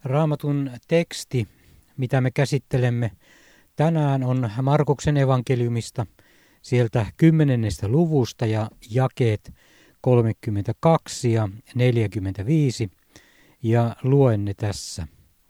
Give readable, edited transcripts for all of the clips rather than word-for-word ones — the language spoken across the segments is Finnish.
Raamatun teksti, mitä me käsittelemme tänään, on Markuksen evankeliumista sieltä 10. luvusta ja jakeet 32 ja 45, ja luen ne tässä.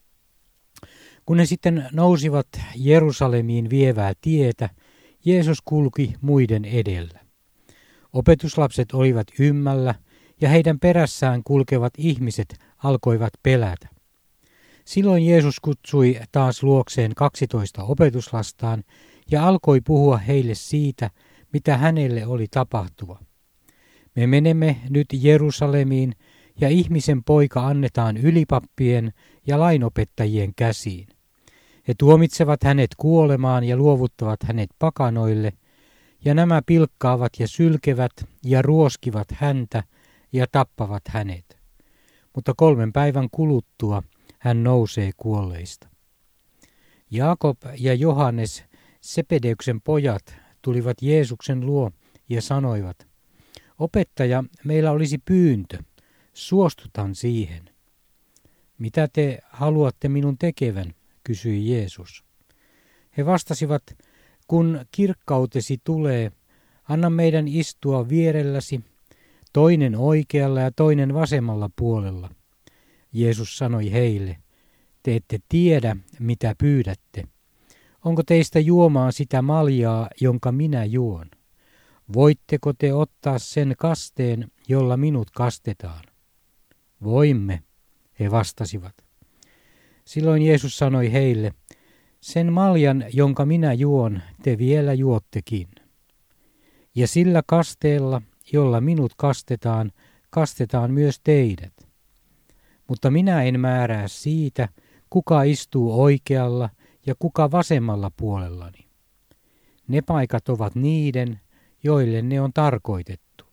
Kun he sitten nousivat Jerusalemiin vievää tietä, Jeesus kulki muiden edellä. Opetuslapset olivat ymmällä, ja heidän perässään kulkevat ihmiset alkoivat pelätä. Silloin Jeesus kutsui taas luokseen 12 opetuslastaan ja alkoi puhua heille siitä, mitä hänelle oli tapahtuva. Me menemme nyt Jerusalemiin, ja ihmisen poika annetaan ylipappien ja lainopettajien käsiin. He tuomitsevat hänet kuolemaan ja luovuttavat hänet pakanoille, ja nämä pilkkaavat ja sylkevät ja ruoskivat häntä ja tappavat hänet. Mutta 3 päivän kuluttua hän nousee kuolleista. Jaakob ja Johannes, Sepedeuksen pojat, tulivat Jeesuksen luo ja sanoivat: Opettaja, meillä olisi pyyntö, suostutan siihen. Mitä te haluatte minun tekevän, kysyi Jeesus. He vastasivat: kun kirkkautesi tulee, anna meidän istua vierelläsi, toinen oikealla ja toinen vasemmalla puolella. Jeesus sanoi heille: te ette tiedä, mitä pyydätte. Onko teistä juomaan sitä maljaa, jonka minä juon? Voitteko te ottaa sen kasteen, jolla minut kastetaan? Voimme, he vastasivat. Silloin Jeesus sanoi heille: sen maljan, jonka minä juon, te vielä juottekin. Ja sillä kasteella, jolla minut kastetaan, kastetaan myös teidät. Mutta minä en määrää siitä, kuka istuu oikealla ja kuka vasemmalla puolellani. Ne paikat ovat niiden, joille ne on tarkoitettu.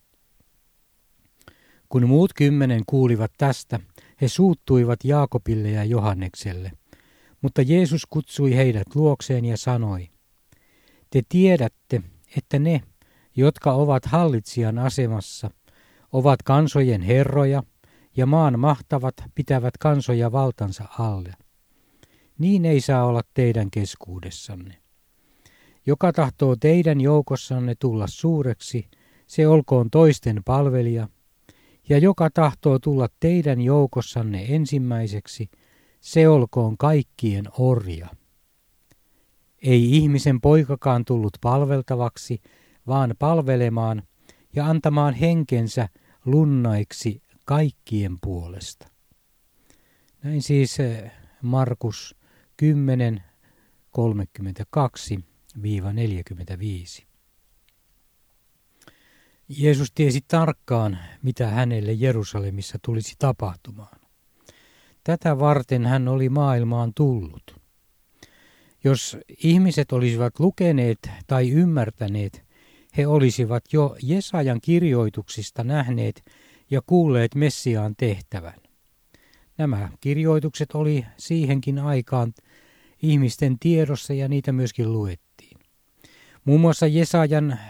Kun muut 10 kuulivat tästä, he suuttuivat Jaakobille ja Johannekselle. Mutta Jeesus kutsui heidät luokseen ja sanoi: te tiedätte, että ne, jotka ovat hallitsijan asemassa, ovat kansojen herroja, ja maan mahtavat pitävät kansoja valtansa alle. Niin ei saa olla teidän keskuudessanne. Joka tahtoo teidän joukossanne tulla suureksi, se olkoon toisten palvelija, ja joka tahtoo tulla teidän joukossanne ensimmäiseksi, se olkoon kaikkien orja. Ei ihmisen poikakaan tullut palveltavaksi, vaan palvelemaan ja antamaan henkensä lunnaiksi kaikkien puolesta. Näin siis Markus 10, 32-45. Jeesus tiesi tarkkaan, mitä hänelle Jerusalemissa tulisi tapahtumaan. Tätä varten hän oli maailmaan tullut. Jos ihmiset olisivat lukeneet tai ymmärtäneet, he olisivat jo Jesajan kirjoituksista nähneet ja kuulleet Messiaan tehtävän. Nämä kirjoitukset oli siihenkin aikaan ihmisten tiedossa ja niitä myöskin luettiin. Muun muassa Jesajan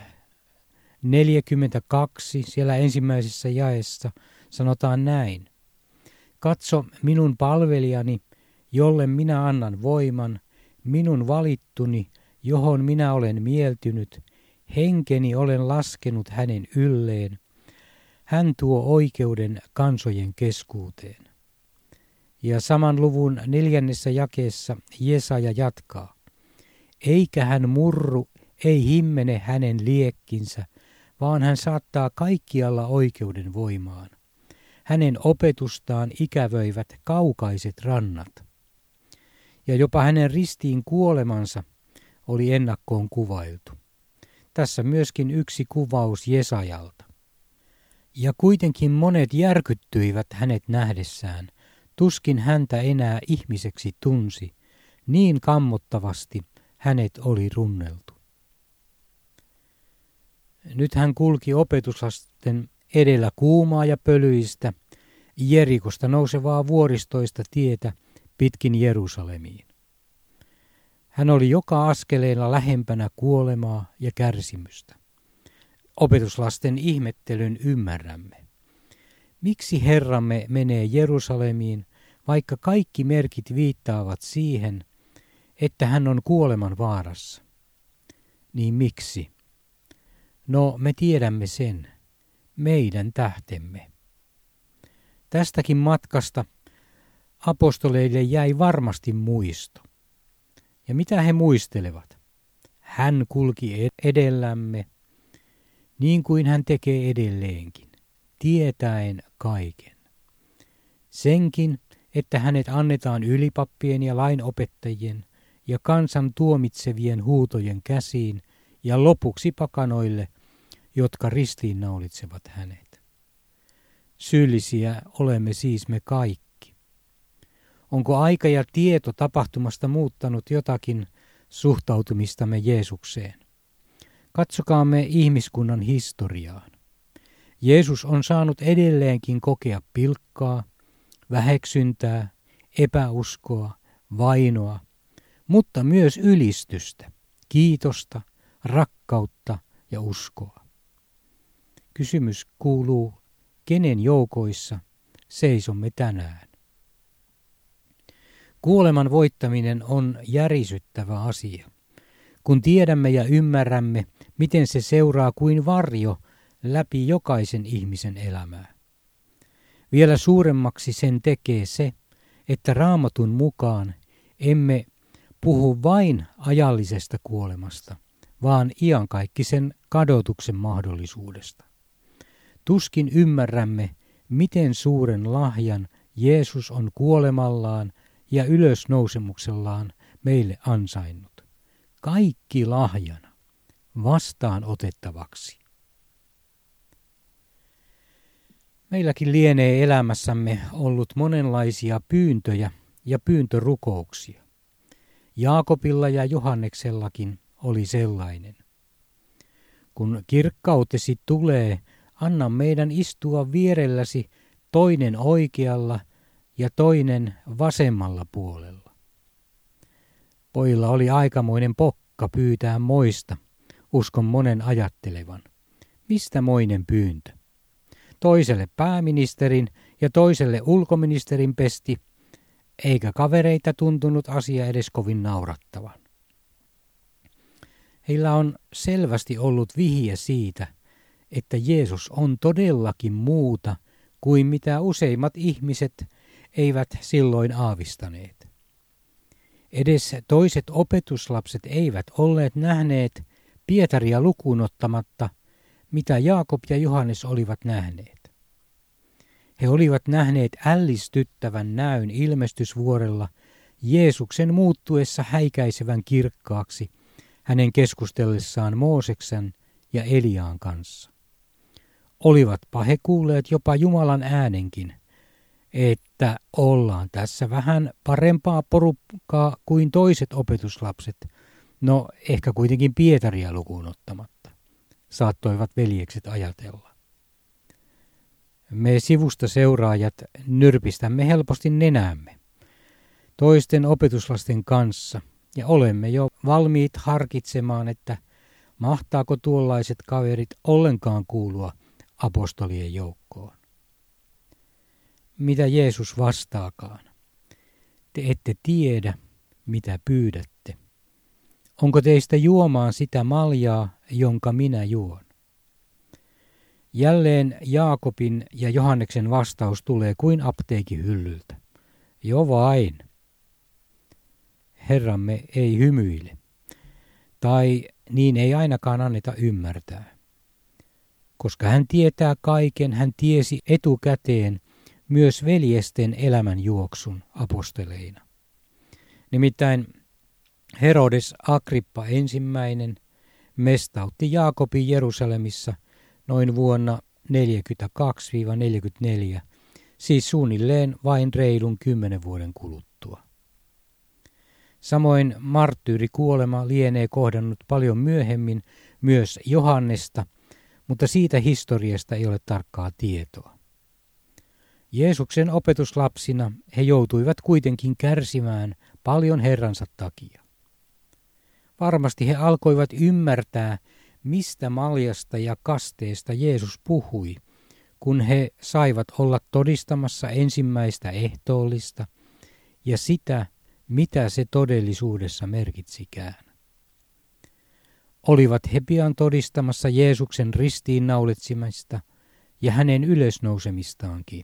42, siellä ensimmäisessä jaessa sanotaan näin: katso minun palvelijani, jolle minä annan voiman, minun valittuni, johon minä olen mieltynyt, henkeni olen laskenut hänen ylleen. Hän tuo oikeuden kansojen keskuuteen. Ja saman luvun 4. jakeessa Jesaja jatkaa: eikä hän murru, ei himmene hänen liekkinsä, vaan hän saattaa kaikkialla oikeuden voimaan. Hänen opetustaan ikävöivät kaukaiset rannat. Ja jopa hänen ristiin kuolemansa oli ennakkoon kuvailtu. Tässä myöskin yksi kuvaus Jesajalta. Ja kuitenkin monet järkyttyivät hänet nähdessään, tuskin häntä enää ihmiseksi tunsi, niin kammottavasti hänet oli runneltu. Nyt hän kulki opetuslasten edellä kuumaa ja pölyistä, Jerikosta nousevaa vuoristoista tietä pitkin Jerusalemiin. Hän oli joka askeleella lähempänä kuolemaa ja kärsimystä. Opetuslasten ihmettelyn ymmärrämme. Miksi Herramme menee Jerusalemiin, vaikka kaikki merkit viittaavat siihen, että hän on kuoleman vaarassa. Niin miksi? No, me tiedämme sen, meidän tähtemme. Tästäkin matkasta apostoleille jäi varmasti muisto. Ja mitä he muistelevat? Hän kulki edellämme, niin kuin hän tekee edelleenkin, tietäen kaiken. Senkin, että hänet annetaan ylipappien ja lainopettajien ja kansan tuomitsevien huutojen käsiin ja lopuksi pakanoille, jotka ristiinnaulitsevat hänet. Syyllisiä olemme siis me kaikki. Onko aika ja tieto tapahtumasta muuttanut jotakin suhtautumistamme Jeesukseen? Katsokaamme ihmiskunnan historiaan. Jeesus on saanut edelleenkin kokea pilkkaa, väheksyntää, epäuskoa, vainoa, mutta myös ylistystä, kiitosta, rakkautta ja uskoa. Kysymys kuuluu, kenen joukoissa seisomme tänään? Kuoleman voittaminen on järisyttävä asia, kun tiedämme ja ymmärrämme, miten se seuraa kuin varjo läpi jokaisen ihmisen elämää. Vielä suuremmaksi sen tekee se, että Raamatun mukaan emme puhu vain ajallisesta kuolemasta, vaan iankaikkisen kadotuksen mahdollisuudesta. Tuskin ymmärrämme, miten suuren lahjan Jeesus on kuolemallaan ja ylösnousemuksellaan meille ansainnut. Kaikki lahjana, vastaan otettavaksi. Meilläkin lienee elämässämme ollut monenlaisia pyyntöjä ja pyyntörukouksia. Jaakobilla ja Johanneksellakin oli sellainen. Kun kirkkautesi tulee, anna meidän istua vierelläsi toinen oikealla ja toinen vasemmalla puolella. Pojilla oli aikamoinen pokka pyytää moista, uskon monen ajattelevan. Mistä moinen pyyntö? Toiselle pääministerin ja toiselle ulkoministerin pesti, eikä kavereita tuntunut asia edes kovin naurattavan. Heillä on selvästi ollut vihje siitä, että Jeesus on todellakin muuta kuin mitä useimmat ihmiset eivät silloin aavistaneet. Edes toiset opetuslapset eivät olleet nähneet Pietaria lukuun ottamatta, mitä Jaakob ja Johannes olivat nähneet. He olivat nähneet ällistyttävän näyn ilmestysvuorella Jeesuksen muuttuessa häikäisevän kirkkaaksi hänen keskustellessaan Mooseksen ja Eliaan kanssa. Olivatpa he kuulleet jopa Jumalan äänenkin, että ollaan tässä vähän parempaa porukkaa kuin toiset opetuslapset, no ehkä kuitenkin Pietaria lukuun ottamatta, saattoivat veljekset ajatella. Me sivusta seuraajat nyrpistämme helposti nenäämme toisten opetuslasten kanssa ja olemme jo valmiit harkitsemaan, että mahtaako tuollaiset kaverit ollenkaan kuulua apostolien joukkoon. Mitä Jeesus vastaakaan? Te ette tiedä, mitä pyydätte. Onko teistä juomaan sitä maljaa, jonka minä juon? Jälleen Jaakobin ja Johanneksen vastaus tulee kuin apteekin hyllyltä. Jo vain. Herramme ei hymyile. Tai niin ei ainakaan anneta ymmärtää. Koska hän tietää kaiken, hän tiesi etukäteen myös veljesten elämän juoksun apostoleina. Nimittäin Herodes Agrippa I mestautti Jaakobin Jerusalemissa noin vuonna 42-44, siis suunnilleen vain reilun 10 vuoden kuluttua. Samoin marttyyrikuolema lienee kohdannut paljon myöhemmin myös Johannesta, mutta siitä historiasta ei ole tarkkaa tietoa. Jeesuksen opetuslapsina he joutuivat kuitenkin kärsimään paljon Herransa takia. Varmasti he alkoivat ymmärtää, mistä maljasta ja kasteesta Jeesus puhui, kun he saivat olla todistamassa ensimmäistä ehtoollista ja sitä, mitä se todellisuudessa merkitsikään. Olivat he pian todistamassa Jeesuksen ristiinnaulitsemista ja hänen ylösnousemistaankin.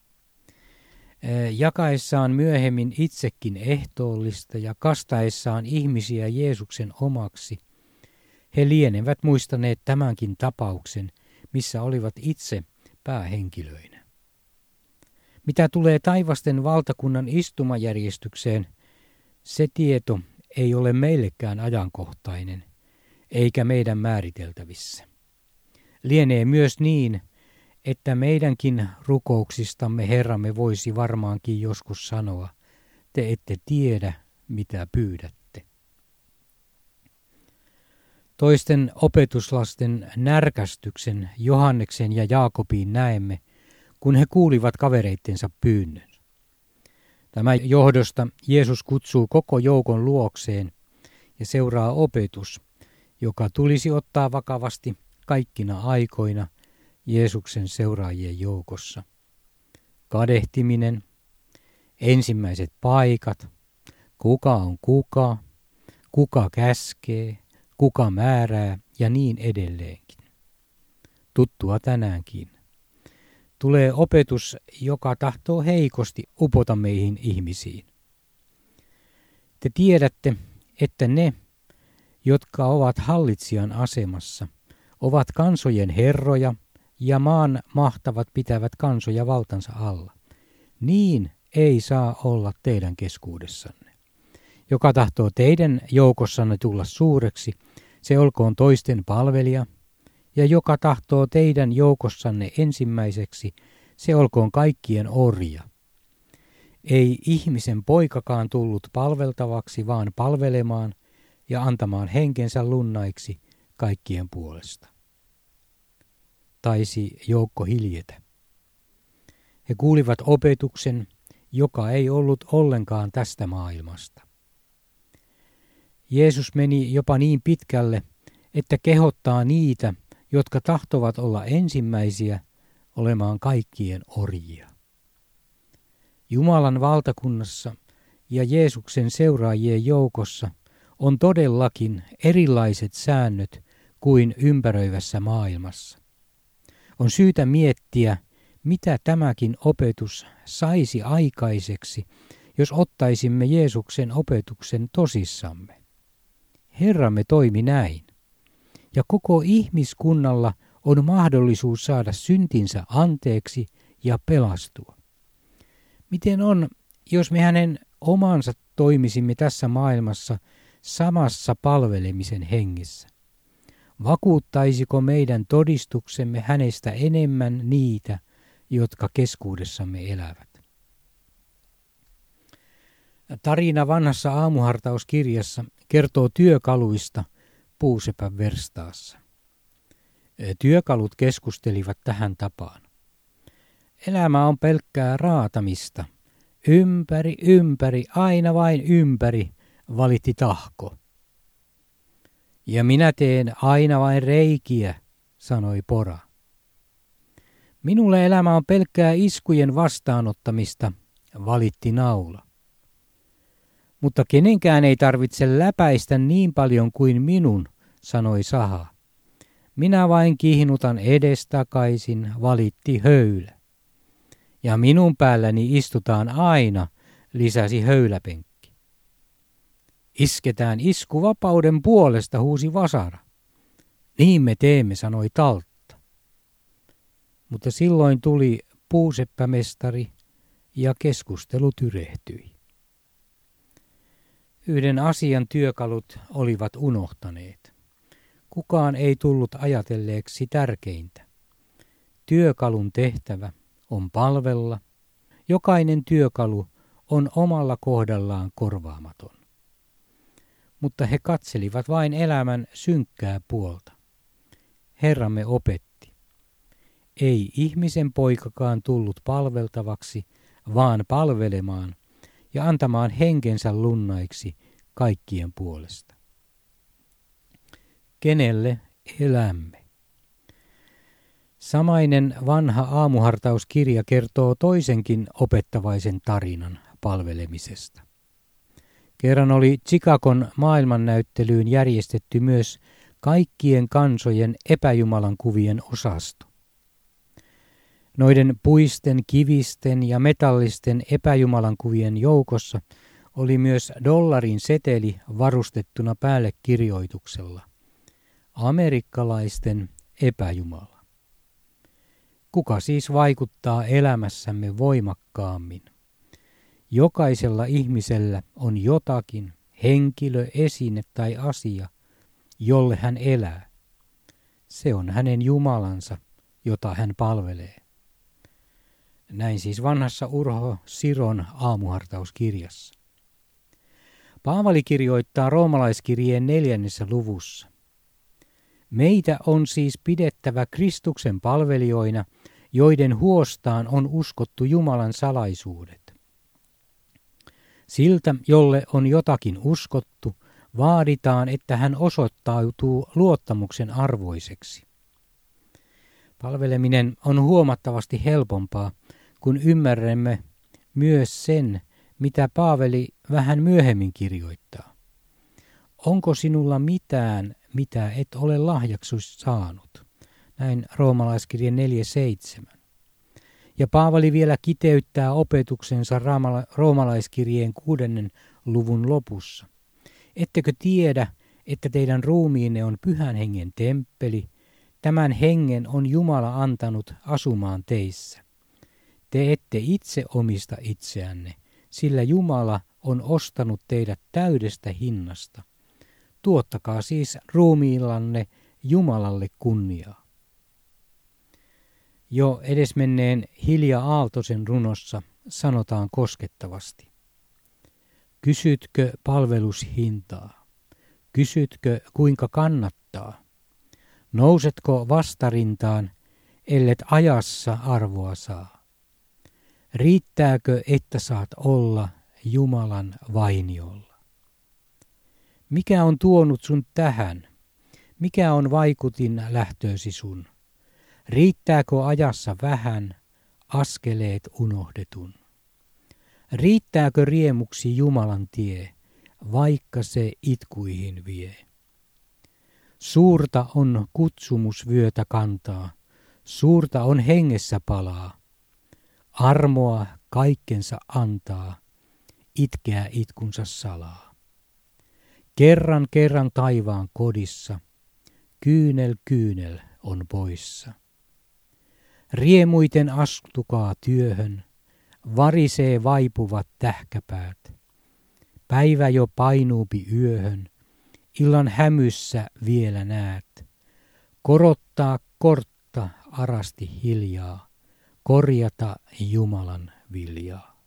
Jakaessaan myöhemmin itsekin ehtoollista ja kastaessaan ihmisiä Jeesuksen omaksi, he lienevät muistaneet tämänkin tapauksen, missä olivat itse päähenkilöinä. Mitä tulee taivasten valtakunnan istumajärjestykseen, se tieto ei ole meillekään ajankohtainen, eikä meidän määriteltävissä. Lienee myös niin, että meidänkin rukouksistamme Herramme voisi varmaankin joskus sanoa, te ette tiedä, mitä pyydätte. Toisten opetuslasten närkästyksen Johanneksen ja Jaakobiin näemme, kun he kuulivat kavereittensa pyynnön. Tämän johdosta Jeesus kutsuu koko joukon luokseen ja seuraa opetus, joka tulisi ottaa vakavasti kaikkina aikoina Jeesuksen seuraajien joukossa. Kadehtiminen, ensimmäiset paikat, kuka on kuka käskee, kuka määrää ja niin edelleenkin. Tuttua tänäänkin. Tulee opetus, joka tahtoo heikosti upota meihin ihmisiin. Te tiedätte, että ne, jotka ovat hallitsijan asemassa, ovat kansojen herroja ja maan mahtavat pitävät kansoja valtansa alla. Niin ei saa olla teidän keskuudessanne. Joka tahtoo teidän joukossanne tulla suureksi, se olkoon toisten palvelija, ja joka tahtoo teidän joukossanne ensimmäiseksi, se olkoon kaikkien orja. Ei ihmisen poikakaan tullut palveltavaksi, vaan palvelemaan ja antamaan henkensä lunnaiksi kaikkien puolesta. Taisi joukko hiljetä. He kuulivat opetuksen, joka ei ollut ollenkaan tästä maailmasta. Jeesus meni jopa niin pitkälle, että kehottaa niitä, jotka tahtovat olla ensimmäisiä, olemaan kaikkien orjia. Jumalan valtakunnassa ja Jeesuksen seuraajien joukossa on todellakin erilaiset säännöt kuin ympäröivässä maailmassa. On syytä miettiä, mitä tämäkin opetus saisi aikaiseksi, jos ottaisimme Jeesuksen opetuksen tosissamme. Herramme toimi näin, ja koko ihmiskunnalla on mahdollisuus saada syntinsä anteeksi ja pelastua. Miten on, jos me hänen omansa toimisimme tässä maailmassa samassa palvelemisen hengessä? Vakuuttaisiko meidän todistuksemme hänestä enemmän niitä, jotka keskuudessamme elävät? Tarina vanhassa aamuhartauskirjassa kertoo työkaluista puusepän verstaassa. Työkalut keskustelivat tähän tapaan. Elämä on pelkkää raatamista. Ympäri, aina vain ympäri, valitti Tahko. Ja minä teen aina vain reikiä, sanoi Pora. Minulle elämä on pelkkää iskujen vastaanottamista, valitti Naula. Mutta kenenkään ei tarvitse läpäistä niin paljon kuin minun, sanoi Saha. Minä vain kihnutan edestakaisin, valitti Höylä. Ja minun päälläni istutaan aina, lisäsi Höyläpenkki. Isketään iskuvapauden puolesta, huusi Vasara. Niin me teemme, sanoi Taltta. Mutta silloin tuli puuseppämestari ja keskustelu tyrehtyi. Yhden asian työkalut olivat unohtaneet. Kukaan ei tullut ajatelleeksi tärkeintä. Työkalun tehtävä on palvella. Jokainen työkalu on omalla kohdallaan korvaamaton. Mutta he katselivat vain elämän synkkää puolta. Herramme opetti. Ei ihmisen poikakaan tullut palveltavaksi, vaan palvelemaan ja antamaan henkensä lunnaiksi kaikkien puolesta. Kenelle elämme? Samainen vanha aamuhartauskirja kertoo toisenkin opettavaisen tarinan palvelemisesta. Kerran oli Chicagon maailmannäyttelyyn järjestetty myös kaikkien kansojen epäjumalan kuvien osasto. Noiden puisten, kivisten ja metallisten epäjumalan kuvien joukossa oli myös dollarin seteli varustettuna päällekirjoituksella: amerikkalaisten epäjumala. Kuka siis vaikuttaa elämässämme voimakkaammin? Jokaisella ihmisellä on jotakin, henkilö, esine tai asia, jolle hän elää. Se on hänen Jumalansa, jota hän palvelee. Näin siis vanhassa Urho Siron aamuhartauskirjassa. Paavali kirjoittaa roomalaiskirjeen 4. luvussa: meitä on siis pidettävä Kristuksen palvelijoina, joiden huostaan on uskottu Jumalan salaisuudet. Siltä, jolle on jotakin uskottu, vaaditaan, että hän osoittautuu luottamuksen arvoiseksi. Palveleminen on huomattavasti helpompaa, kun ymmärrämme myös sen, mitä Paavali vähän myöhemmin kirjoittaa. Onko sinulla mitään, mitä et ole lahjaksi saanut? Näin roomalaiskirje 4.7. Ja Paavali vielä kiteyttää opetuksensa roomalaiskirjeen 6. luvun lopussa. Ettekö tiedä, että teidän ruumiinne on Pyhän Hengen temppeli? Tämän hengen on Jumala antanut asumaan teissä. Te ette itse omista itseänne, sillä Jumala on ostanut teidät täydestä hinnasta. Tuottakaa siis ruumiillanne Jumalalle kunniaa. Jo edesmenneen Hilja Aaltosen runossa sanotaan koskettavasti: kysytkö palvelushintaa? Kysytkö kuinka kannattaa? Nousetko vastarintaan, ellet ajassa arvoa saa? Riittääkö, että saat olla Jumalan vainiolla? Mikä on tuonut sun tähän? Mikä on vaikutin lähtöösi sun? Riittääkö ajassa vähän, askeleet unohdetun? Riittääkö riemuksi Jumalan tie, vaikka se itkuihin vie? Suurta on kutsumusvyötä kantaa, suurta on hengessä palaa. Armoa kaikkensa antaa, itkeä itkunsa salaa. Kerran taivaan kodissa, kyynel on poissa. Riemuiten astukaa työhön, varisee vaipuvat tähkäpäät. Päivä jo painuupi yöhön, illan hämyssä vielä näet. Korottaa kortta arasti hiljaa, korjata Jumalan viljaa.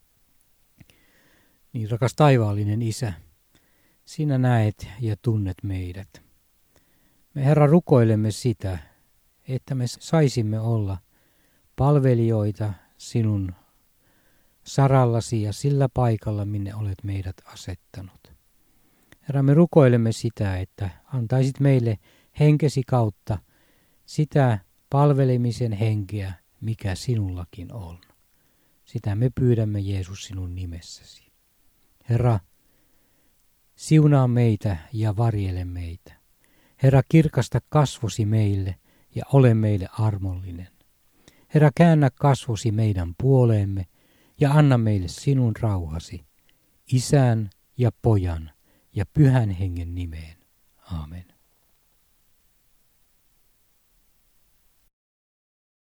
Niin rakas taivaallinen Isä, sinä näet ja tunnet meidät. Me Herra rukoilemme sitä, että me saisimme olla palvelijoita sinun sarallasi ja sillä paikalla, minne olet meidät asettanut. Herra, me rukoilemme sitä, että antaisit meille henkesi kautta sitä palvelemisen henkeä, mikä sinullakin on. Sitä me pyydämme, Jeesus, sinun nimessäsi. Herra, siunaa meitä ja varjele meitä. Herra, kirkasta kasvosi meille ja ole meille armollinen. Herra, käännä kasvosi meidän puoleemme ja anna meille sinun rauhasi, Isän ja Pojan ja Pyhän Hengen nimeen. Aamen.